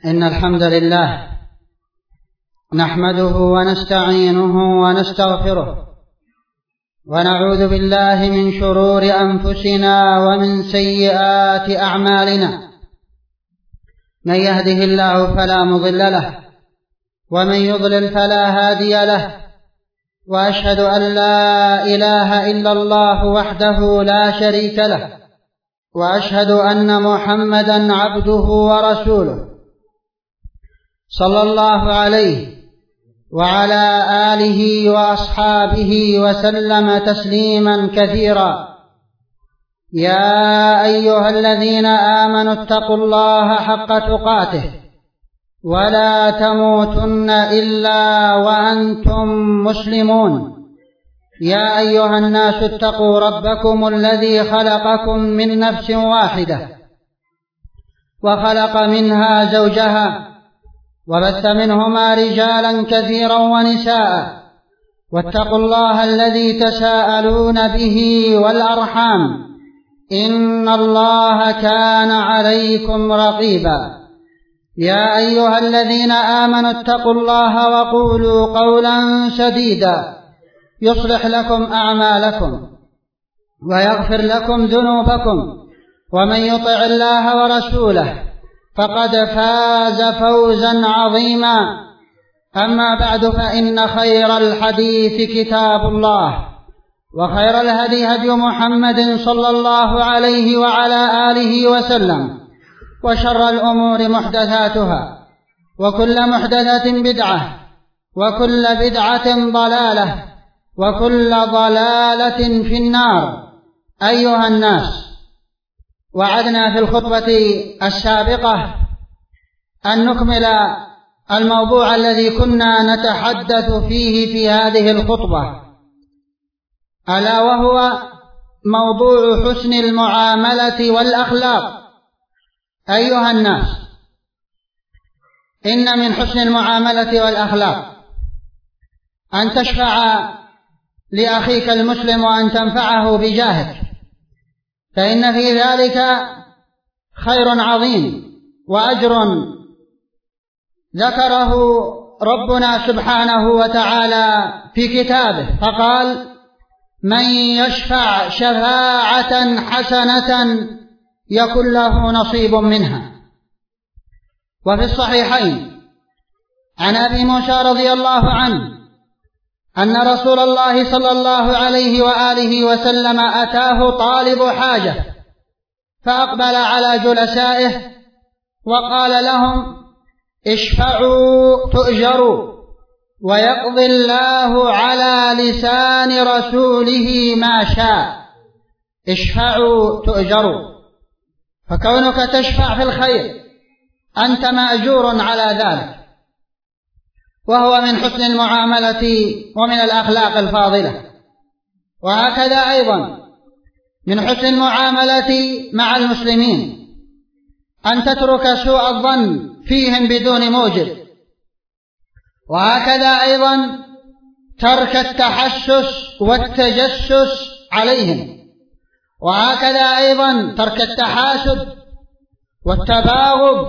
إن الحمد لله نحمده ونستعينه ونستغفره ونعوذ بالله من شرور أنفسنا ومن سيئات أعمالنا. من يهده الله فلا مضل له ومن يضلل فلا هادي له، وأشهد أن لا إله إلا الله وحده لا شريك له، وأشهد أن محمدا عبده ورسوله صلى الله عليه وعلى آله وأصحابه وسلم تسليما كثيرا. يا أيها الذين آمنوا اتقوا الله حق تقاته ولا تموتن إلا وأنتم مسلمون. يا أيها الناس اتقوا ربكم الذي خلقكم من نفس واحدة وخلق منها زوجها وبث منهما رجالا كثيرا ونساء، واتقوا الله الذي تساءلون به والأرحام إن الله كان عليكم رقيبا. يا أيها الذين آمنوا اتقوا الله وقولوا قولا سديدا يصلح لكم أعمالكم ويغفر لكم ذنوبكم، ومن يطع الله ورسوله فقد فاز فوزا عظيما. أما بعد، فإن خير الحديث كتاب الله، وخير الهدي هدي محمد صلى الله عليه وعلى آله وسلم، وشر الأمور محدثاتها، وكل محدثة بدعة، وكل بدعة ضلالة، وكل ضلالة في النار. أيها الناس، وعدنا في الخطبة السابقة أن نكمل الموضوع الذي كنا نتحدث فيه في هذه الخطبة، ألا وهو موضوع حسن المعاملة والأخلاق. أيها الناس، إن من حسن المعاملة والأخلاق أن تشفع لأخيك المسلم وأن تنفعه بجاهك، فإن في ذلك خير عظيم وأجر ذكره ربنا سبحانه وتعالى في كتابه، فقال: من يشفع شفاعة حسنة يكن له نصيب منها. وفي الصحيحين عن أبي موسى رضي الله عنه أن رسول الله صلى الله عليه وآله وسلم أتاه طالب حاجة، فأقبل على جلسائه وقال لهم: اشفعوا تؤجروا، ويقضي الله على لسان رسوله ما شاء. اشفعوا تؤجروا، فكونك تشفع في الخير أنت مأجور على ذلك، وهو من حسن المعاملة ومن الأخلاق الفاضلة. وهكذا أيضا من حسن المعاملة مع المسلمين أن تترك سوء الظن فيهم بدون موجب، وهكذا أيضا ترك التحسس والتجسس عليهم، وهكذا أيضا ترك التحاسد والتباغض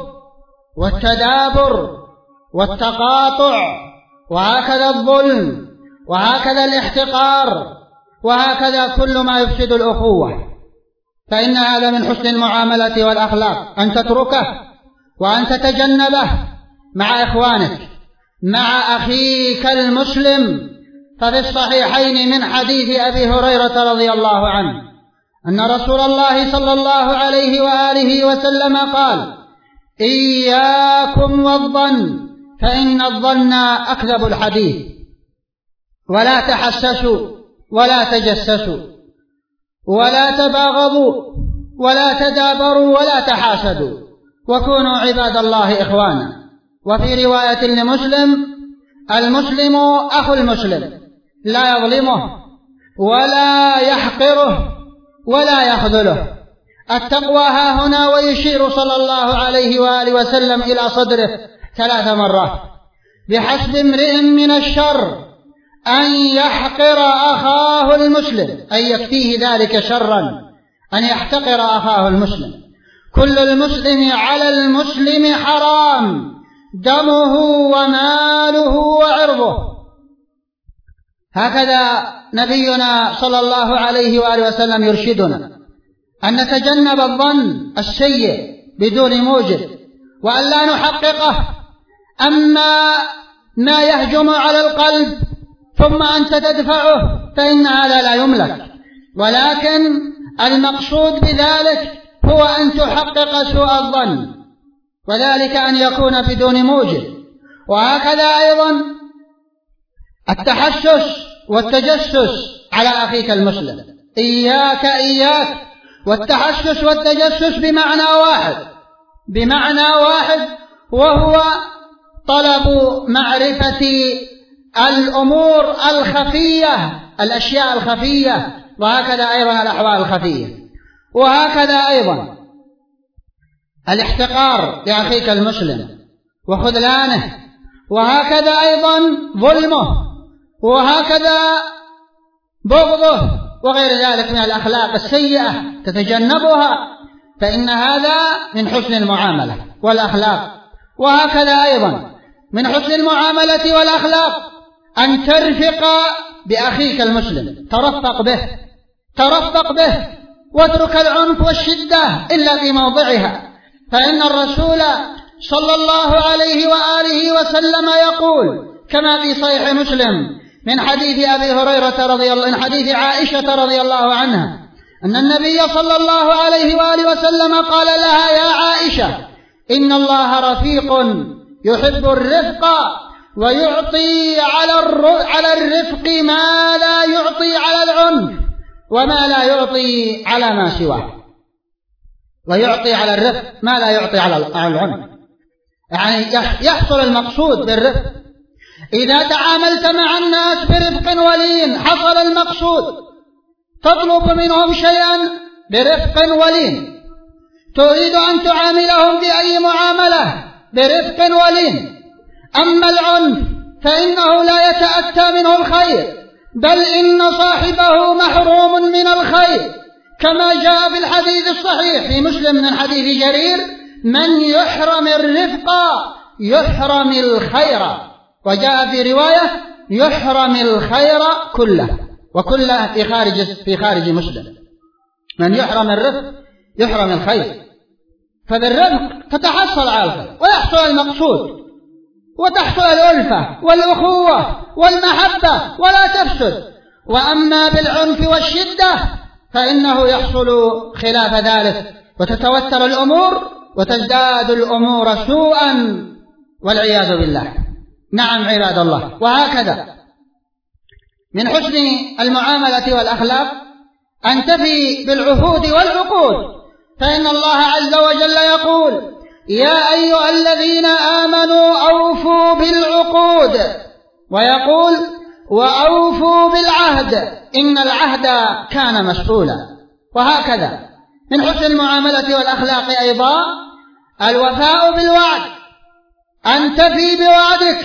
والتدابر والتقاطع، وهكذا الظلم، وهكذا الاحتقار، وهكذا كل ما يفسد الأخوة. فإن هذا من حسن المعاملة والأخلاق، أن تتركه وأن تتجنبه مع إخوانك، مع أخيك المسلم. ففي الصحيحين من حديث أبي هريرة رضي الله عنه أن رسول الله صلى الله عليه وآله وسلم قال: إياكم والظن فإن الظن أكذب الحديث، ولا تحسسوا ولا تجسسوا ولا تباغضوا ولا تدابروا ولا تحاسدوا، وكونوا عباد الله إخوانا. وفي رواية لمسلم: المسلم أخو المسلم، لا يظلمه ولا يحقره ولا يخذله. التقوى ها هنا، ويشير صلى الله عليه وآله وسلم إلى صدره 3 مرات: بحسب امرئ من الشر أن يحقر أخاه المسلم، أن يكفيه ذلك شرا أن يحتقر أخاه المسلم. كل المسلم على المسلم حرام، دمه وماله وعرضه. هكذا نبينا صلى الله عليه وآله وسلم يرشدنا أن نتجنب الظن السيء بدون موجب، وأن لا نحققه. أما ما يهجم على القلب ثم أنت تدفعه فإن هذا لا يملك، ولكن المقصود بذلك هو أن تحقق سوء الظن، وذلك أن يكون بدون موجب. وهكذا أيضا التحسس والتجسس على أخيك المسلم. إياك والتحسس والتجسس بمعنى واحد، وهو طلب معرفة الأمور الخفية، الأشياء الخفية، وهكذا أيضا الأحوال الخفية، وهكذا أيضا الاحتقار لأخيك المسلم وخذلانه، وهكذا أيضا ظلمه، وهكذا بغضه، وغير ذلك من الأخلاق السيئة تتجنبها، فإن هذا من حسن المعاملة والأخلاق. وهكذا أيضا من حسن المعاملة والأخلاق أن ترفق بأخيك المسلم، ترفق به واترك العنف والشدة إلا في موضعها، فإن الرسول صلى الله عليه وآله وسلم يقول كما في صحيح مسلم من حديث حديث عائشة رضي الله عنها أن النبي صلى الله عليه وآله وسلم قال لها: يا عائشة، إن الله رفيق يحب الرفق، ويعطي على الرفق ما لا يعطي على العنف، وما لا يعطي على ما سواه. ويعطي على الرفق ما لا يعطي على العنف، يعني يحصل المقصود بالرفق. إذا تعاملت مع الناس برفق ولين حصل المقصود، تطلب منهم شيئا برفق ولين، تريد أن تعاملهم بأي معاملة برفق ولين. أما العنف فإنه لا يتأتى منه الخير، بل إن صاحبه محروم من الخير، كما جاء في الحديث الصحيح في مسلم من حديث جرير: من يحرم الرفق يحرم الخير، وجاء في رواية: يحرم الخير كله، وكله في خارج مسلم. من يحرم الرفق يحرم الخير، فبالرفق تتحصل على الخير ويحصل المقصود، وتحصل الألفة والأخوة والمحبة ولا تفسد. وأما بالعنف والشدة فإنه يحصل خلاف ذلك، وتتوتر الأمور وتزداد الأمور سوءا والعياذ بالله. نعم عباد الله. وهكذا من حسن المعاملة والأخلاق أن تفي بالعهود والعقود، فإن الله عز وجل يقول: يا أيها الذين آمنوا أوفوا بالعقود، ويقول: وأوفوا بالعهد إن العهد كان مسؤولا. وهكذا من حسن المعاملة والأخلاق أيضا الوفاء بالوعد، أن تفي بوعدك.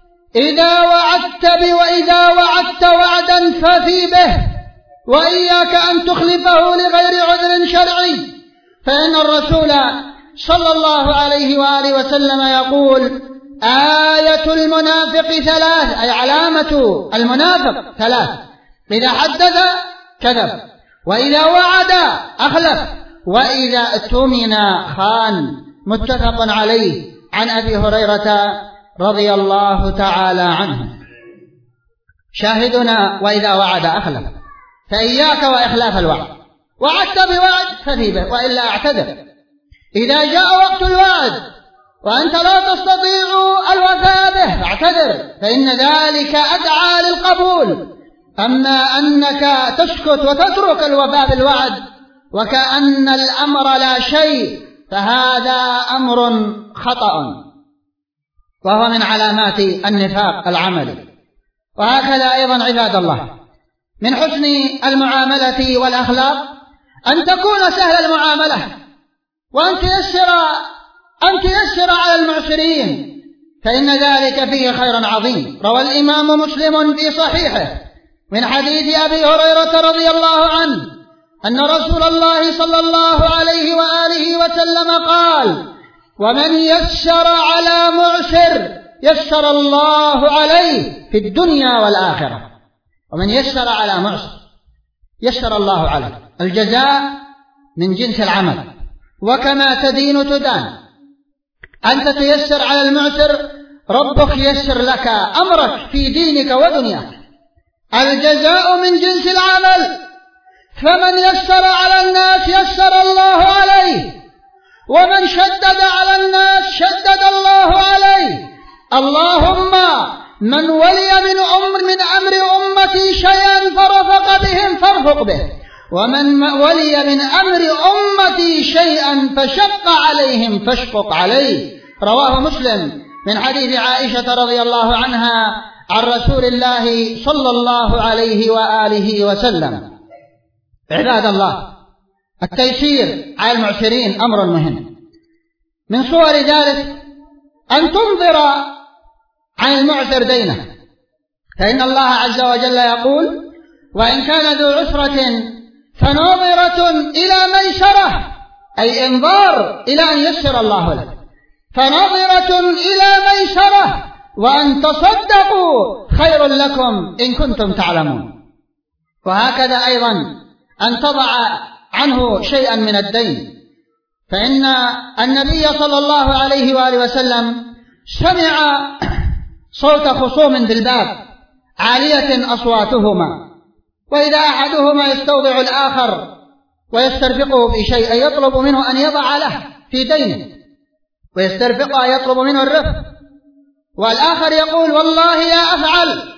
وإذا وعدت وعدا ففي به، وإياك أن تخلفه لغير عذر شرعي، فإن الرسول صلى الله عليه وآله وسلم يقول: آية المنافق ثلاث، أي علامة المنافق ثلاث: إذا حدث كذب، وإذا وعد أخلف، وإذا اؤتمن خان. متفق عليه عن أبي هريرة رضي الله تعالى عنه. شاهدنا: وإذا وعد أخلف، فإياك وإخلاف الوعد. وعدت بوعد ففي به، وإلا اعتذر. إذا جاء وقت الوعد وأنت لا تستطيع الوفاء به فاعتذر، فإن ذلك أدعى للقبول. أما أنك تسكت وتترك الوفاء بالوعد وكأن الأمر لا شيء، فهذا أمر خطأ، وهو من علامات النفاق العملي. وهكذا أيضا عباد الله من حسن المعاملة والأخلاق أن تكون سهل المعاملة، وأن تيسر على المعسرين، فإن ذلك فيه خير عظيم. روى الإمام مسلم في صحيحه من حديث أبي هريرة رضي الله عنه أن رسول الله صلى الله عليه وآله وسلم قال: ومن يسر على معسر يسر الله عليه في الدنيا والآخرة. ومن يسر على معسر يسر الله عليه. الجزاء من جنس العمل، وكما تدين تدان. أنت تيسر على المعسر، ربك يسر لك أمرك في دينك ودنياك. الجزاء من جنس العمل، فمن يسر على الناس يسر الله عليه، ومن شدد على الناس شدد الله عليه. اللهم من ولي من أمر أمتي شيئا فرفق بهم فارفق به، ومن ولي من أمر أمتي شيئا فشق عليهم فاشقق عليه. رواه مسلم من حديث عائشة رضي الله عنها عن رسول الله صلى الله عليه وآله وسلم. عباد الله، التيسير على المعسرين أمر مهم. من صور ذلك أن تنظر عن المعسر دينه، فإن الله عز وجل يقول: وإن كان ذو عسرة فناظرة إلى ميسرة، أي انظار إلى أن يسر الله له. فناظرة إلى ميسرة، وأن تصدقوا خير لكم إن كنتم تعلمون. وهكذا أيضا أن تضع عنه شيئا من الدين، فإن النبي صلى الله عليه وآله وسلم سمع صوت خصوم بالباب عالية أصواتهما، وإذا أحدهما يستوضع الآخر ويسترفقه في شيء يطلب منه أن يضع له في دينه، ويسترفقه يطلب منه الرفق، والآخر يقول: والله لا أفعل.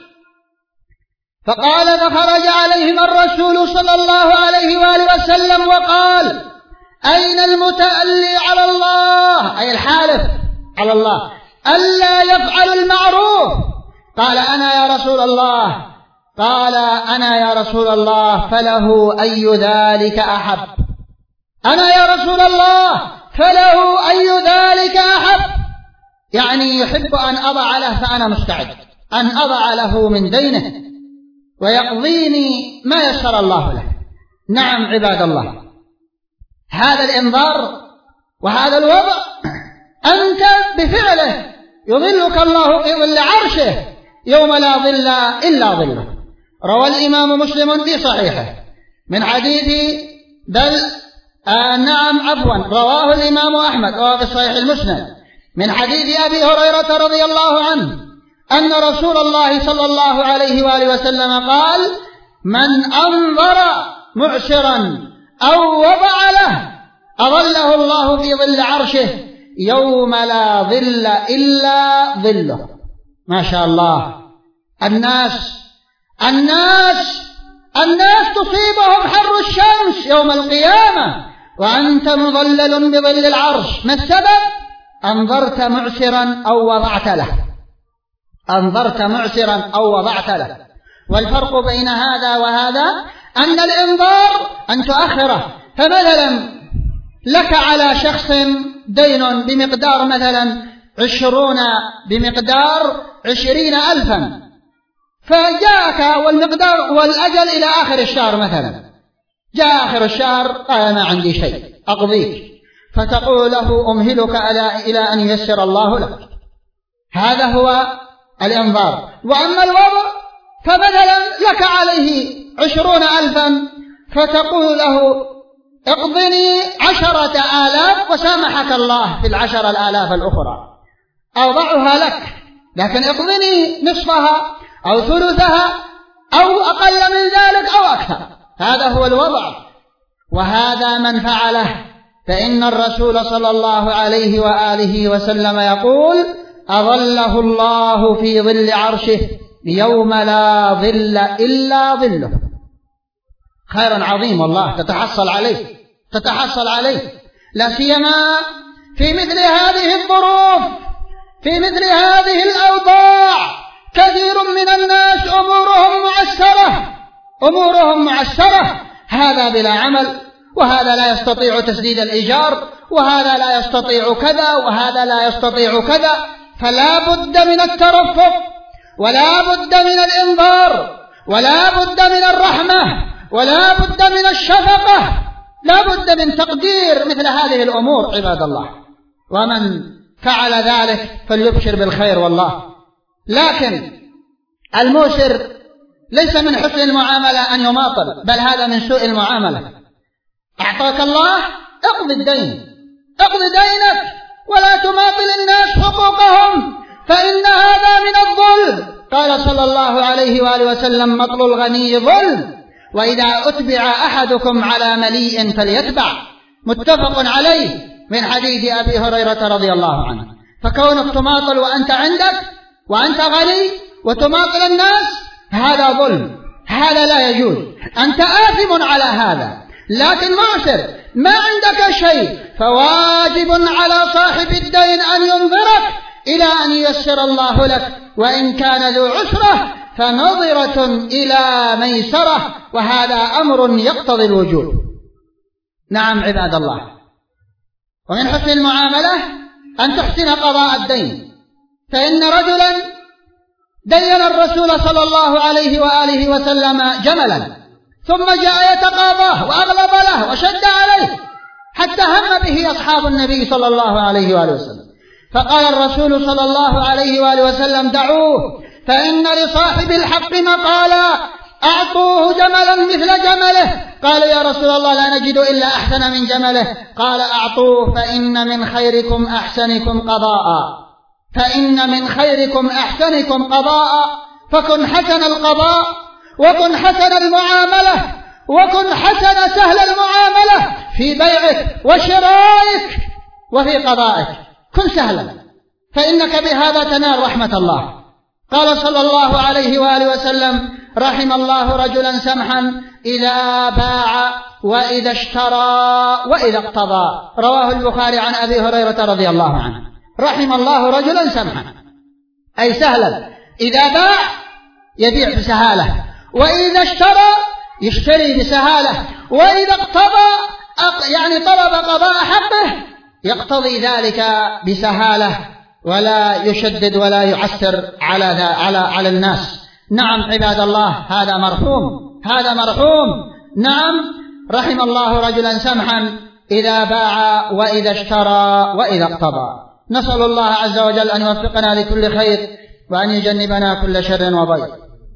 فخرج عليهم الرسول صلى الله عليه وآله وسلم وقال: أين المتألي على الله، أي الحالف على الله، ألا يفعل المعروف؟ قال: أنا يا رسول الله. قال: أنا يا رسول الله، فله أي ذلك أحب. أنا يا رسول الله، فله أي ذلك أحب، يعني يحب أن أضع له، فأنا مستعد أن أضع له من دينه ويقضيني ما يسر الله له. نعم عباد الله، هذا الإنذار وهذا الوضع أنت بفعله يظلك الله في ظل عرشه يوم لا ظل إلا ظله. روى الإمام مسلم في صحيحه من حديث رواه الإمام أحمد وهو في صحيح المسند من حديث أبي هريرة رضي الله عنه أن رسول الله صلى الله عليه وآله وسلم قال: من أنظر معسرا أو وضع له أظله الله في ظل عرشه يوم لا ظل إلا ظله. ما شاء الله، الناس تصيبهم حر الشمس يوم القيامة وأنت مظلل بظل العرش. ما السبب؟ أنظرت معسرا أو وضعت له. أنظرت معسرا أو وضعت له. والفرق بين هذا وهذا أن الإنظار أن تؤخره. فمثلا لك على شخص دين بمقدار مثلا 20,000، فجاءك والأجل إلى آخر الشهر مثلا، جاء آخر الشهر قال: ما عندي شيء أقضيك، فتقول له: أمهلك إلى أن ييسر الله لك. هذا هو الإنظار. وأما الوضع فمثلا لك عليه 20,000 فتقول له: اقضني 10,000 وسامحك الله في 10,000 الأخرى، أوضعها لك، لكن اقضني نصفها أو ثلثها أو أقل من ذلك أو أكثر. هذا هو الوضع. وهذا من فعله فإن الرسول صلى الله عليه وآله وسلم يقول: أظله الله في ظل عرشه يوم لا ظل إلا ظله. خير عظيم والله تتحصل عليه، لا سيما في مثل هذه الظروف، في مثل هذه الأوضاع. كثير من الناس أمورهم معسرة، هذا بلا عمل، وهذا لا يستطيع تسديد الإيجار، وهذا لا يستطيع كذا، وهذا لا يستطيع كذا. فلا بد من الترفق، ولا بد من الإنذار، ولا بد من الرحمة، ولا بد من الشفقة، لا بد من تقدير مثل هذه الأمور عباد الله، ومن فعل ذلك فليبشر بالخير والله. لكن الموسر ليس من حسن المعاملة أن يماطل، بل هذا من سوء المعاملة. أعطاك الله اقض الدين، اقض دينك، ولا تماطل الناس حقوقهم، فإن هذا من الظلم. قال صلى الله عليه وآله وسلم: مطل الغني ظلم، وإذا أتبع أحدكم على مليء فليتبع. متفق عليه من حديث أبي هريرة رضي الله عنه. فكونك تماطل وأنت عندك وأنت غني وتماطل الناس هذا ظلم، هذا لا يجوز، أنت آثم على هذا. لكن معسر ما عندك شيء فواجب على صاحب الدين أن ينظرك إلى أن ييسر الله لك، وإن كان ذو عسرة فنظرة إلى ميسرة، وهذا أمر يقتضي الوجوب. نعم عباد الله. ومن حسن المعاملة أن تحسن قضاء الدين، فإن رجلا دين الرسول صلى الله عليه وآله وسلم جملا، ثم جاء يتقاضاه وأغلب له وشد عليه حتى هم به أصحاب النبي صلى الله عليه وآله وسلم. فقال الرسول صلى الله عليه وآله وسلم: دعوه، فإن لصاحب الحق مقالا، أعطوه جملا مثل جمله. قالوا: يا رسول الله لا نجد إلا أحسن من جمله. قال: أعطوه، فإن من خيركم أحسنكم قضاء، فإن من خيركم أحسنكم قضاء. فكن حسن القضاء، وكن حسن المعاملة، وكن حسن سهل المعاملة في بيعك وشرائك وفي قضائك، كن سهلا، فإنك بهذا تنال رحمة الله. قال صلى الله عليه وآله وسلم: رحم الله رجلا سمحا إذا باع وإذا اشترى وإذا اقتضى. رواه البخاري عن أبي هريرة رضي الله عنه. رحم الله رجلا سمحا أي سهلا، إذا باع يبيع بسهالة، وإذا اشترى يشتري بسهالة، وإذا اقتضى يعني طلب قضاء حقه يقتضي ذلك بسهالة، ولا يشدد ولا يعسر على الناس. نعم عباد الله، هذا مرحوم، هذا مرحوم. نعم، رحم الله رجلا سمحا إذا باع وإذا اشترى وإذا اقتضى. نسأل الله عز وجل أن يوفقنا لكل خير، وأن يجنبنا كل شر وضيق.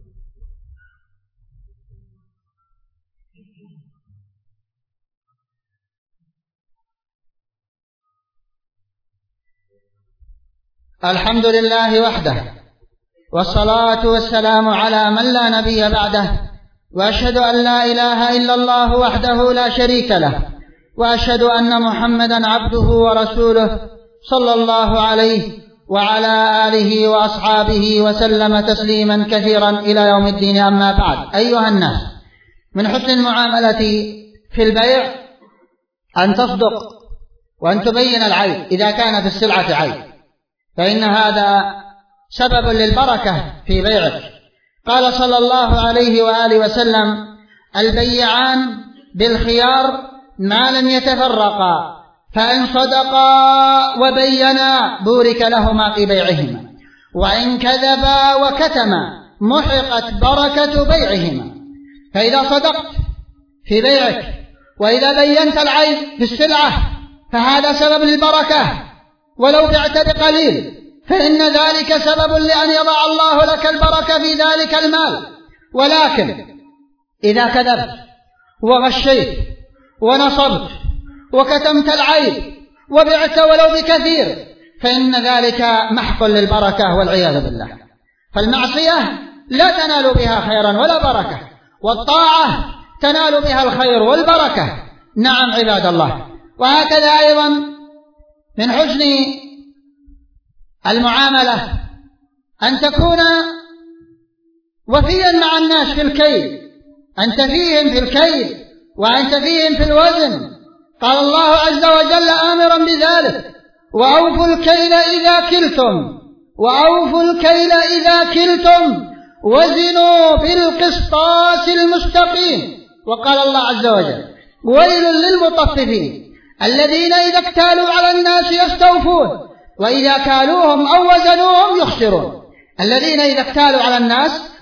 الحمد لله وحده، والصلاة والسلام على من لا نبي بعده، وأشهد أن لا إله إلا الله وحده لا شريك له، وأشهد أن محمدا عبده ورسوله صلى الله عليه وعلى آله وأصحابه وسلم تسليما كثيرا إلى يوم الدين. أما بعد، أيها الناس، من حسن المعاملة في البيع أن تصدق وأن تبين العيب إذا كان في السلعة عيب، فإن هذا سبب للبركة في بيعك. قال صلى الله عليه وآله وسلم: البيعان بالخيار ما لم يتفرقا، فإن صدقا وبينا بورك لهما في بيعهما، وإن كذبا وكتما محقت بركة بيعهما. فإذا صدقت في بيعك وإذا بينت العيب في السلعة فهذا سبب للبركة، ولو بعت بقليل فإن ذلك سبب لأن يضع الله لك البركة في ذلك المال. ولكن إذا كذبت وغشيت ونصبت وكتمت العيب وبعت ولو بكثير فإن ذلك محق للبركة والعياذ بالله. فالمعصية لا تنال بها خيرا ولا بركة، والطاعة تنال بها الخير والبركة. نعم عباد الله. وهكذا أيضا من حسن المعاملة أن تكون وفيا مع الناس في الكيل، أنت فيهم في الكيل وأنت فيهم في الوزن. قال الله عز وجل آمرا بذلك: وأوفوا الكيل إذا كلتم، وأوفوا الكيل إذا كلتم وزنوا بالقسطاس المستقيم. وقال الله عز وجل: ويل للمطففين الذين إذا اكتالوا على الناس يستوفون وإذا كالوهم أو وزنوهم يخسرون. الذين إذا اكتالوا على الناس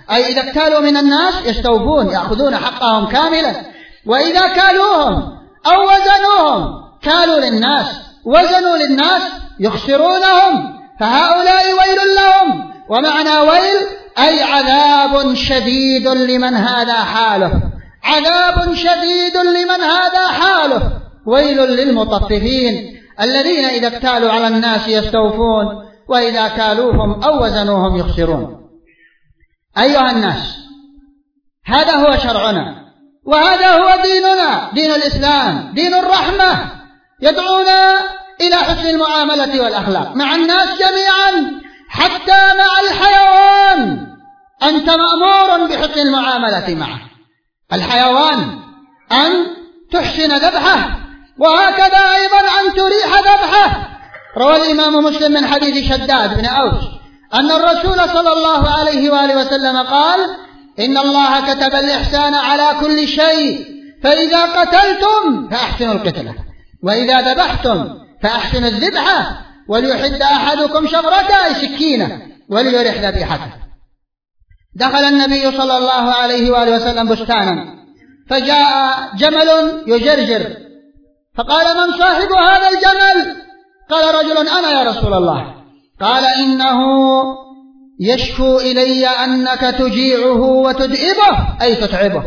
أي إذا اكتالوا من الناس يستوفون، يأخذون حقهم كاملا. وإذا كالوهم أو وزنوهم، كالوا للناس وزنوا للناس، يخسرونهم، فهؤلاء ويل لهم. ومعنى ويل أي عذاب شديد لمن هذا حاله، عذاب شديد لمن هذا حاله. ويل للمطففين الذين إذا اكتالوا على الناس يستوفون، وإذا كالوهم أو وزنوهم يخسرون. أيها الناس، هذا هو شرعنا، وهذا هو ديننا، دين الإسلام، دين الرحمة، يدعونا إلى حسن المعاملة والأخلاق مع الناس جميعا، حتى مع الحيوان. أنت مأمور بحسن المعاملة معه. الحيوان أن تحسن ذبحه، وهكذا أيضا أن تريح ذبحه. روى الإمام مسلم من حديث شداد بن أوس أن الرسول صلى الله عليه وآله وسلم قال: إن الله كتب الإحسان على كل شيء، فإذا قتلتم فأحسنوا القتلة، وإذا ذبحتم فأحسنوا الذبحة، وليحد أحدكم شفرته أي سكينة، وليرح ذبيحته. دخل النبي صلى الله عليه وآله وسلم بستانا، فجاء جمل يجرجر، فقال: من صاحب هذا الجمل؟ قال رجل: أنا يا رسول الله. قال: إنه يشكو إلي أنك تجيعه وتدئبه أي تتعبه.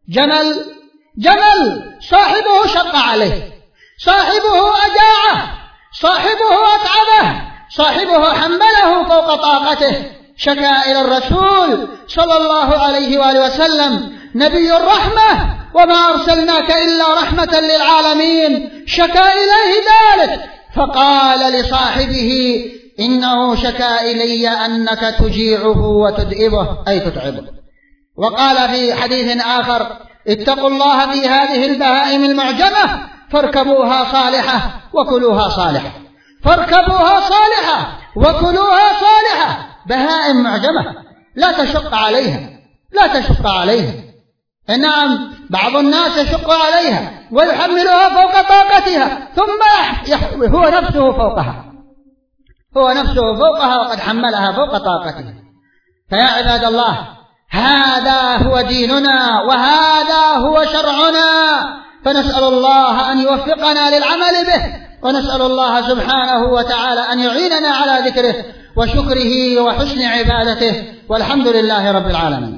جمل صاحبه شق عليه، صاحبه أجاعه، صاحبه أتعبه، صاحبه حمله فوق طاقته. شكا إلى الرسول صلى الله عليه وآله وسلم نبي الرحمة، وما أرسلناك إلا رحمة للعالمين، شكا إليه ذلك، فقال لصاحبه: إنه شكا إلي أنك تجيعه وتدئبه أي تتعبه. وقال في حديث آخر: اتقوا الله في هذه البهائم المعجمة، فاركبوها صالحة وكلوها صالحة. فاركبوها صالحة وكلوها صالحة، بهائم معجمة لا تشق عليها، لا تشق عليها. نعم، بعض الناس يشق عليها ويحملها فوق طاقتها، ثم هو نفسه فوقها، هو نفسه فوقها وقد حملها فوق طاقتها. فيا عباد الله، هذا هو ديننا وهذا هو شرعنا، فنسأل الله أن يوفقنا للعمل به، ونسأل الله سبحانه وتعالى أن يعيننا على ذكره وشكره وحسن عبادته، والحمد لله رب العالمين.